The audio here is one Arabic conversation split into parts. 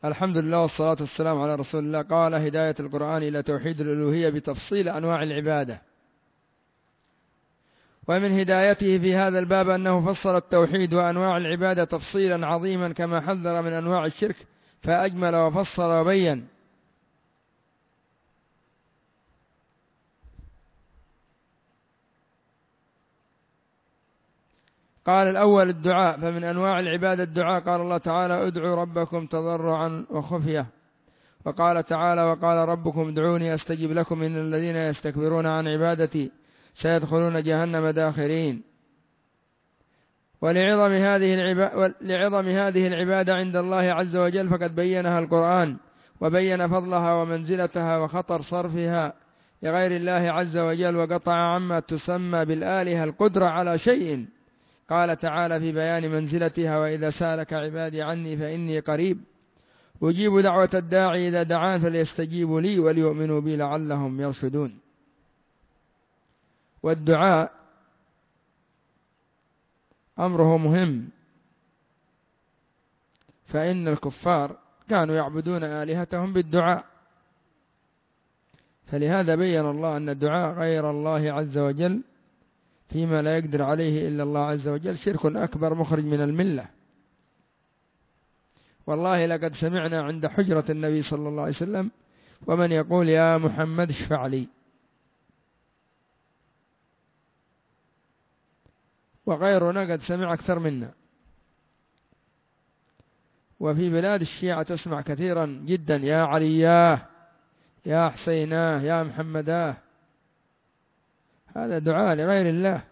الحمد لله والصلاة والسلام على رسول الله. قال: هداية القرآن إلى توحيد الألوهية بتفصيل أنواع العبادة. ومن هدايته في هذا الباب أنه فصل التوحيد وأنواع العبادة تفصيلا عظيما، كما حذر من أنواع الشرك فأجمل وفصل وبين. قال: الأول الدعاء، فمن أنواع العبادة الدعاء. قال الله تعالى: ادعوا ربكم تضرعا وخفية. وقال تعالى: وقال ربكم ادعوني أستجب لكم إن الذين يستكبرون عن عبادتي سيدخلون جهنم داخرين. ولعظم هذه العبادة عند الله عز وجل فقد بينها القرآن، وبين فضلها ومنزلتها وخطر صرفها لغير الله عز وجل، وقطع عما تسمى بالآلهة القدرة على شيء. قال تعالى في بيان منزلتها: وإذا سألك عبادي عني فإني قريب أجيب دعوة الداعي إذا دعان فليستجيبوا لي وليؤمنوا بي لعلهم يرشدون. والدعاء أمره مهم، فإن الكفار كانوا يعبدون آلهتهم بالدعاء، فلهذا بين الله أن الدعاء غير الله عز وجل فيما لا يقدر عليه إلا الله عز وجل شرك أكبر مخرج من الملة. والله لقد سمعنا عند حجرة النبي صلى الله عليه وسلم ومن يقول: يا محمد اشفع لي. وغيرنا قد سمع أكثر منا. وفي بلاد الشيعة تسمع كثيرا جدا: يا علياه، يا حسيناه، يا محمداه. هذا دعاء لغير الله.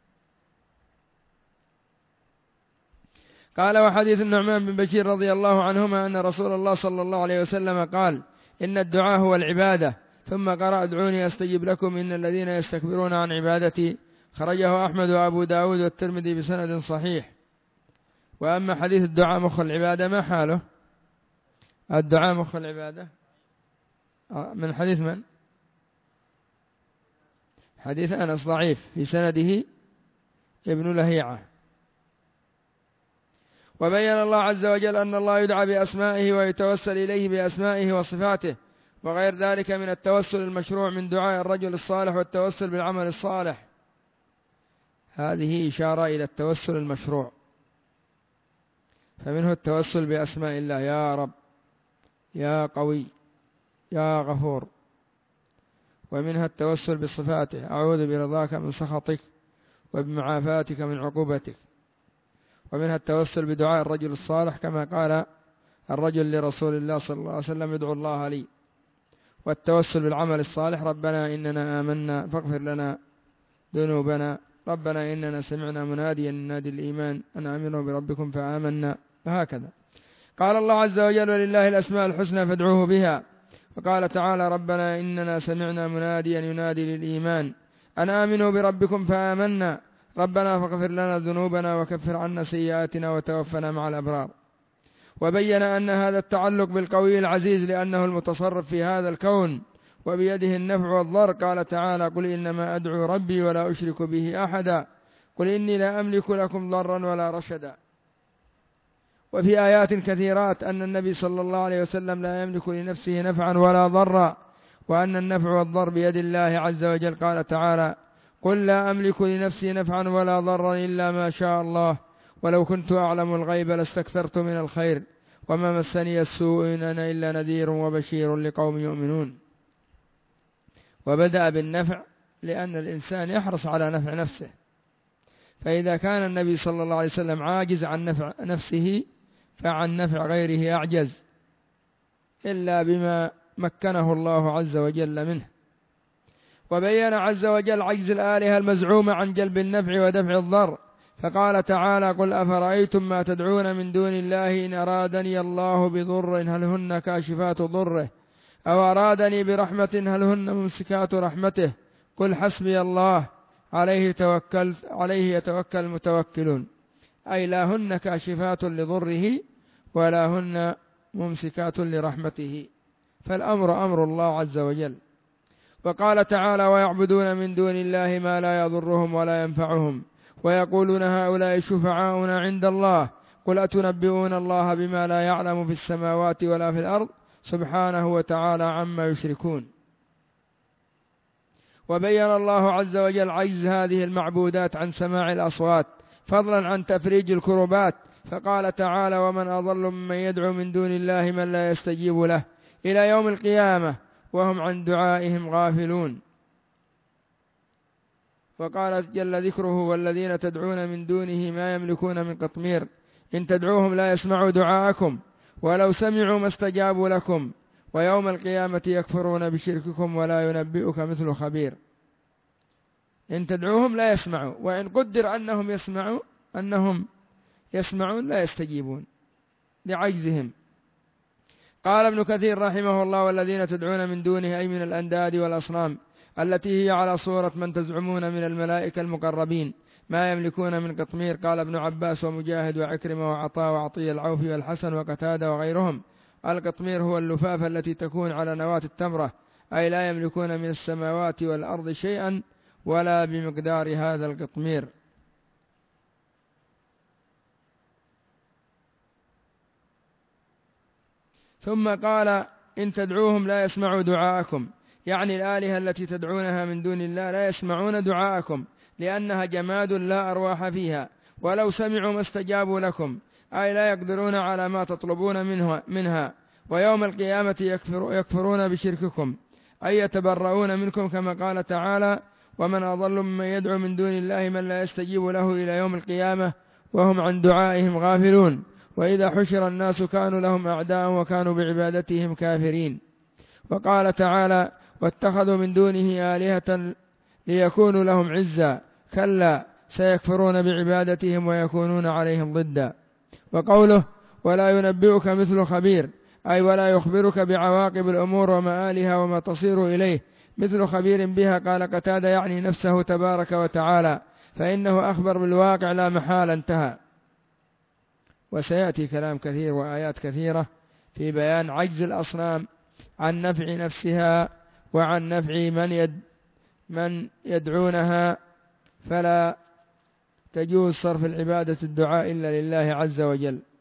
قال: وحديث النعمان بن بشير رضي الله عنهما أن رسول الله صلى الله عليه وسلم قال: إن الدعاء هو العبادة. ثم قرأ: ادعوني أستجب لكم إن الذين يستكبرون عن عبادتي. خرجه أحمد وأبو داود والترمذي بسند صحيح. وأما حديث الدعاء مخ العبادة ما حاله؟ الدعاء مخ العبادة من حديث من؟ حديث أنس ضعيف في سنده ابن لهيعة. وبين الله عز وجل أن الله يدعى بأسمائه ويتوسل إليه بأسمائه وصفاته، وغير ذلك من التوسل المشروع من دعاء الرجل الصالح والتوسل بالعمل الصالح. هذه إشارة إلى التوسل المشروع، فمنه التوسل بأسماء الله: يا رب، يا قوي، يا غفور. ومنها التوسل بصفاته: أعوذ برضاك من سخطك وبمعافاتك من عقوبتك. ومنها التوسل بدعاء الرجل الصالح كما قال الرجل لرسول الله صلى الله عليه وسلم: ادعو الله لي. والتوسل بالعمل الصالح: ربنا إننا آمنا فاغفر لنا ذنوبنا، ربنا إننا سمعنا مناديا ينادي الإيمان أن آمنوا بربكم فآمنا. وهكذا. قال الله عز وجل: ولله الأسماء الحسنى فادعوه بها. وقال تعالى: ربنا إننا سمعنا مناديا ينادي للإيمان أن آمنوا بربكم فآمنا، ربنا فاغفر لنا ذنوبنا وكفر عنا سيئاتنا وتوفنا مع الأبرار. وبين أن هذا التعلق بالقوي العزيز لأنه المتصرف في هذا الكون وبيده النفع والضر. قال تعالى: قل إنما أدعو ربي ولا أشرك به أحدا، قل إني لا أملك لكم ضرا ولا رشدا. وفي آيات كثيرات أن النبي صلى الله عليه وسلم لا يملك لنفسه نفعا ولا ضرا، وأن النفع والضر بيد الله عز وجل. قال تعالى: قل لا أملك لنفسي نفعا ولا ضرا إلا ما شاء الله ولو كنت أعلم الغيب لاستكثرت من الخير وما مسني السوء إن أنا إلا نذير وبشير لقوم يؤمنون. وبدأ بالنفع لأن الإنسان يحرص على نفع نفسه، فإذا كان النبي صلى الله عليه وسلم عاجز عن نفع نفسه فعن نفع غيره أعجز إلا بما مكنه الله عز وجل منه. وبين عز وجل عجز الآلهة المزعومة عن جلب النفع ودفع الضر، فقال تعالى: قل أفرأيتم ما تدعون من دون الله إن أرادني الله بضر هل هن كاشفات ضره أو أرادني برحمة هل هن ممسكات رحمته قل حسبي الله عليه يتوكل المتوكلون. أي لا هن كاشفات لضره ولا هن ممسكات لرحمته، فالأمر أمر الله عز وجل. وقال تعالى: ويعبدون من دون الله ما لا يضرهم ولا ينفعهم ويقولون هؤلاء شفعاؤنا عند الله قل أتنبئون الله بما لا يعلم في السماوات ولا في الأرض سبحانه وتعالى عما يشركون. وبين الله عز وجل عجز هذه المعبودات عن سماع الأصوات فضلا عن تفريج الكربات، فقال تعالى: ومن أضل ممن يدعو من دون الله من لا يستجيب له إلى يوم القيامة وهم عن دعائهم غافلون. وقال جل ذكره: والذين تدعون من دونه ما يملكون من قطمير إن تدعوهم لا يسمعوا دعاءكم ولو سمعوا ما استجابوا لكم ويوم القيامة يكفرون بشرككم ولا ينبئك مثل خبير. إن تدعوهم لا يسمعوا، وإن قدر أنهم يسمعون لا يستجيبون لعجزهم. قال ابن كثير رحمه الله: والذين تدعون من دونه أي من الأنداد والأصنام التي هي على صورة من تزعمون من الملائكة المقربين ما يملكون من قطمير. قال ابن عباس ومجاهد وعكرمة وعطاء وعطية العوفي والحسن وقتادة وغيرهم: القطمير هو اللفافة التي تكون على نواة التمرة، أي لا يملكون من السماوات والأرض شيئا ولا بمقدار هذا القطمير. ثم قال: إن تدعوهم لا يسمعوا دعاءكم، يعني الآلهة التي تدعونها من دون الله لا يسمعون دعاءكم لأنها جماد لا أرواح فيها، ولو سمعوا ما استجابوا لكم، أي لا يقدرون على ما تطلبون منها. ويوم القيامة يكفرون بشرككم، أي يتبرؤون منكم، كما قال تعالى: ومن أضل ممن يدعو من دون الله من لا يستجيب له إلى يوم القيامة وهم عن دعائهم غافلون. وإذا حشر الناس كانوا لهم أعداء وكانوا بعبادتهم كافرين. وقال تعالى: واتخذوا من دونه آلهة ليكونوا لهم عزا، كلا سيكفرون بعبادتهم ويكونون عليهم ضدا. وقوله: ولا ينبئك مثل خبير، أي ولا يخبرك بعواقب الأمور ومآلها وما تصير إليه مثل خبير بها. قال قتادة: يعني نفسه تبارك وتعالى، فإنه أخبر بالواقع لا محالة. انتهى. وسيأتي كلام كثير وآيات كثيرة في بيان عجز الأصنام عن نفع نفسها وعن نفع من يدعونها، فلا تجوز صرف العبادة الدعاء إلا لله عز وجل.